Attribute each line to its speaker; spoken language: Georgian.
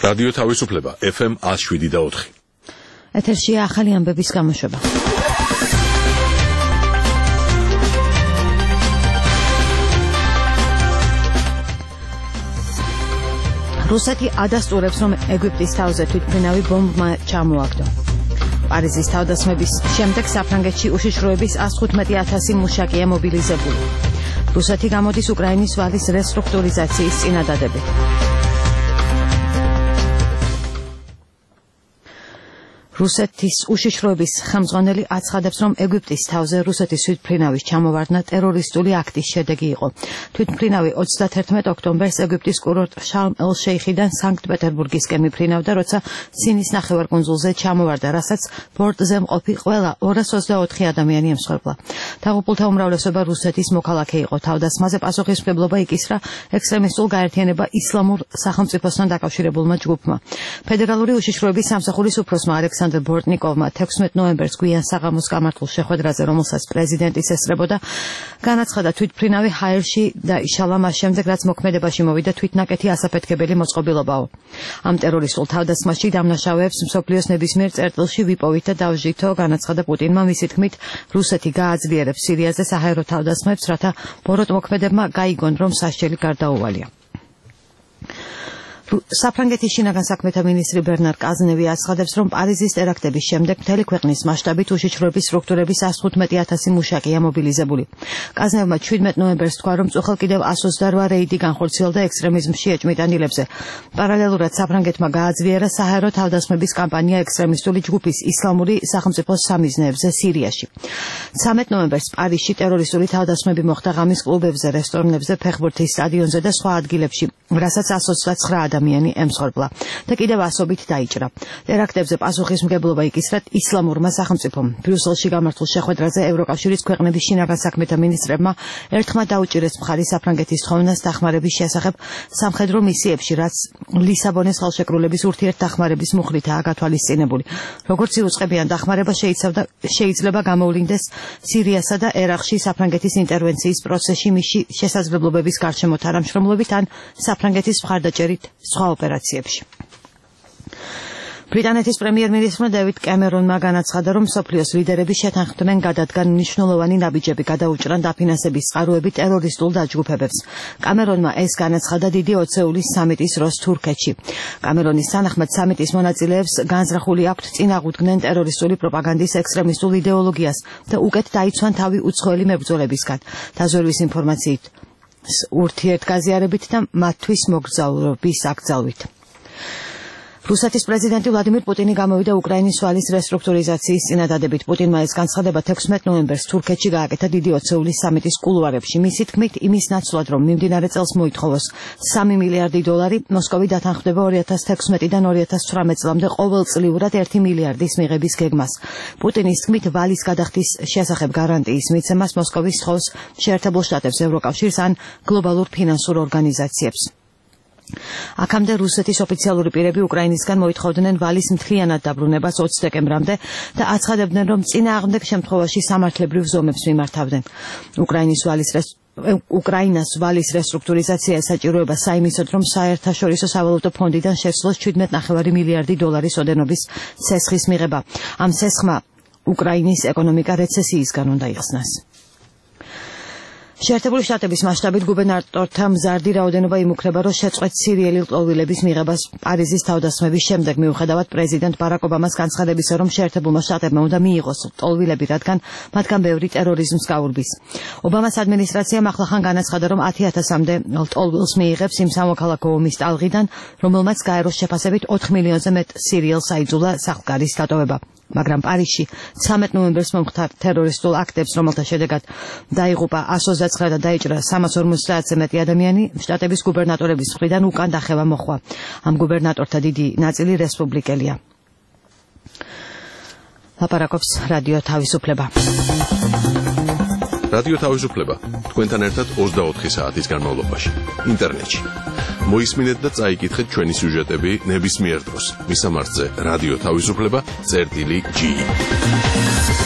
Speaker 1: რადიო თავისუფლება FM 107.4.
Speaker 2: ეთერშია ახალი ამბების გამოშვება. რუსეთი ადასტურებს, რომ ეგვიპტის თავზე თვითმფრინავი ბომბმა ჩამოაგდო. პარიზის თავდასხმების შემდეგ საფრანგეთში უშიშროების 115,000 მუშაკია მობილიზებული. რუსეთი გამოდის უკრაინის ვალის რესტრუქტურიზაციის წინადადებით. რუსეთის უშიშროების ხელმძღვანელი აცხადებს, რომ ეგვიპტის თავზე რუსეთის თვითმფრინავის ჩამოვარდნა ტერორისტული აქტის შედეგი იყო. თვითმფრინავი 31 ოქტომბერს ეგვიპტის კურორტ შარმ-ელ-შეიხიდან სანქტ-პეტერბურგისკენ მიფრინავდა, როცა სინის ნახევარკუნძულზე ჩამოვარდა, რასაც ბორტზე მყოფი ყველა 224 ადამიანი ემსხვერპლა. დაღუპულთა უმრავლესობა რუსეთის მოქალაქე იყო. თავდასხმაზე პასუხისმგებლობა იკისრა ექსტრემისტულ გაერთიანება ისლამურ სახელმწიფოსთან დაკავშირებულმა ჯგუფმა. ფედერალური უშიშროების სამსახურის უფროსმა ალექსანდრ ბორტნიკოვმა 16 ნოემბერს გვიან საღამოს გამართულ შეხვედრაზე, რომელსაც პრეზიდენტის ესწრებოდა, განაცხადა თვითმფრინავი ჰაერში დაიშალა მას შემდეგ, რაც მოქმედებაში მოვიდა თვითნაკეთი ასაფეთქებელი მოწყობილობაო. ამ ტერორისტულ თავდასხმაში დამნაშავეებს მსოფლიოს ნებისმიერ წერტილში ვიპოვით და დავჟითო, განაცხადა პუტინმა. მისი თქმით, რუსეთი გააძლიერებს სირიაზე საჰაერო თავდასხმებს, რათა ბოროტ მოქმედებმა გაიგონ, რომ სასჯელი გარდაუვალია. საფრანგეთის შინაგან საქმეთა მინისტრი ბერნარ კაზნევი აცხადებს, რომ პარიზის ტერაქტების შემდეგ მთელი ქვეყნის მასშტაბით უშიშროების სტრუქტურების 115,000 მუშაკია მობილიზებული. კაზნევმა 17 ნოემბერს თქვა, რომ წუხელ კიდევ 128 რეიდი განხორციელდა ექსტრემიზმში ეჭმიტანილებზე. პარალელურად საფრანგეთმა გააძლიერა საჰაერო თავდასხმების კამპანია ექსტრემისტული ჯგუფის ისლამური სახელმწიფოს სამიზნეებზე სირიაში. 13 ნოემბერს პარიზში ტერორისტული თავდასხმები მოხდა ღამის კლუბებზე, რესტორნებზე, ფეხბურთის სტადიონზე და სხვა ადგილებში, რასაც 129 ადამიანი ემსხვერპლა და კიდევ ასობით დაიჭრა. ტერაქტებზე პასუხისმგებლობა იკისრა ისლამურმა სახელმწიფომ. ბრიუსელში გამართულ შეხვედრაზე ევროკავშირის ქვეყნების შინაგან საქმეთა მინისტრებმა ერთხმა დაუჭირეს მხარი საფრანგეთის თხოვნას დახმარების შესახებ სამხედრო მისიებში, რაც ლისაბონის ხელშეკრულების ურთიერთდახმარების მუხლითაა გათვალისწინებული. როგორც იუწყებიან, დახმარება შეიძლება გამოვლინდეს სირიასა და ერაყში საფრანგეთის ინტერვენციის პროცესში მისი შესაძლებლობების გარშემო თანამშრომლობით ან საფრანგეთის მხარდაჭერით სხვა ოპერაციებში. ბრიტანეთის პრემიერ-მინისტრმა დევიდ კემერონმა განაცხადა, რომ მსოფლიოს ლიდერები შეთანხმდნენ გადადგან მნიშვნელოვანი ნაბიჯები გადაუჭრან დაფინანსების წყაროები ტერორისტულ დაჯგუფებებს. კამერონმა ეს განაცხადა დიდი ოცეულის სამიტის დროს თურქეთში. კამერონის თანახმად სამიტის მონაწილეებს განზრახული აქვთ წინააღმდნენ ტერორისტული პროპაგანდის ექსტრემისტულ იდეოლოგიას და უკეთ დაიცვან თავი უცხოელი მებრძოლებისგან. დაზვერვის ინფორმაციით ურთიერთგაზიარებით და მათთვის მოგზაურობის აკრძალვით. რუსეთის პრეზიდენტი ვლადიმირ პუტინი გამოვიდა უკრაინის ვალის რესტრუქტურიზაციის წინადადებით. პუტინმა ეს განცხადება 16 ნოემბერს თურქეთში გააკეთა დიდი ოცეულის სამიტის კულუარებში. მისი თქმით, იმის ნაცვლად, რომ მიმდინარე წელს მოითხოვოს 3 მილიარდი დოლარი, მოსკოვი დათანხმდება 2016-დან 2018 წლამდე ყოველწლიურად 1 მილიარდის მიღების გეგმას. პუტინის თქმით, ვალის გადახდის შესახებ გარანტიის მიცემას მოსკოვი სთხოვს შეერთებულ შტატებს, ევროკავშირს ან გლობალურ ფინანსურ ორგანიზაციებს. აქამდე რუსეთის ოფიციალური პირები უკრაინისგან მოითხოვდნენ ვალის მთლიანად დაბრუნებას 20 დეკემბრამდე და აცხადებდნენ, რომ წინააღმდეგ შემთხვევაში სამართლებრივ ზომებს მიმართავდნენ. უკრაინას ვალის რესტრუქტურიზაცია საჭიროება საიმისოდ, რომ საერთაშორისო სავალუტო ფონდიდან შესძლოს 17,5 მილიარდი დოლარის ოდენობის ცესხის მიღება. ამ ცესხმა უკრაინის ეკონომიკა რეცესიისგან უნდა იხსნას. შეერთებული შტატების მასშტაბით გუბერნატორთა მზარდი რაოდენობა იმუქრება, რომ შეწყვეტ სირიელი ლტოლვილების მიღებას პარიზის თავდასხმების შემდეგ, მიუხედავად პრეზიდენტ ბარაკ ობამას განცხადებისა, რომ შეერთებულმა შტატებმა უნდა მიიღოს ლტოლვილები, რადგან მათგან ბევრი ტერორიზმს გაურბის. ობამას ადმინისტრაციამ ახლახან განაცხადა, რომ 10,000-მდე ლტოლვილს მიიღებს იმ სამოქალაქო ომის ტალღიდან, რომელმაც გაეროს შეფასებით 4 მილიონზე მეტ სირიელს აიძულა სახლგარის დატოვება. მაგრამ პარიზში 13 ნოემბერს მომხდარ ტერორისტულ აქტებს, რომელთა შედეგად დაიღუპა 129 და დაიჭრა 350-ზე მეტი ადამიანი, შტატების გუბერნატორების მხრიდან უკან დახევა მოხდა. ამ გუბერნატორთა დიდი ნაწილი რესპუბლიკელია. ლაპარაკობს რადიო თავისუფლება.
Speaker 1: რადიო თავისუფლება თქვენთან ერთად 24 საათის განმავლობაში ინტერნეტში. მოისმინეთ და წაიკითხეთ ჩვენი სიუჟეტები ნებისმიერ დროს. მისამართზე რადიო თავისუფლება წერტილი G.